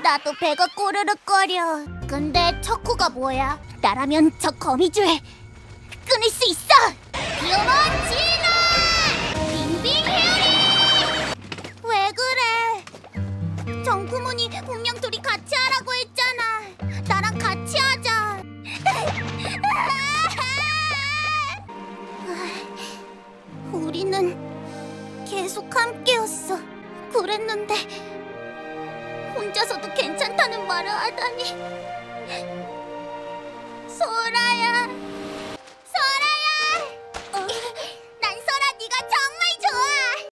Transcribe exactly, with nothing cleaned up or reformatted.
나도 배가 꼬르륵거려. 근데 척후가 뭐야? 나라면 저 거미줄 끊을 수 있어! 비오몬 진화! 빙빙 헤어리! 왜 그래? 정구문이 분명 둘이 같이 하라고 했잖아. 나랑 같이 하자. 우리는 계속 함께였어. 그랬는데 혼자서도 괜찮다는 말을 하다니. 소라야.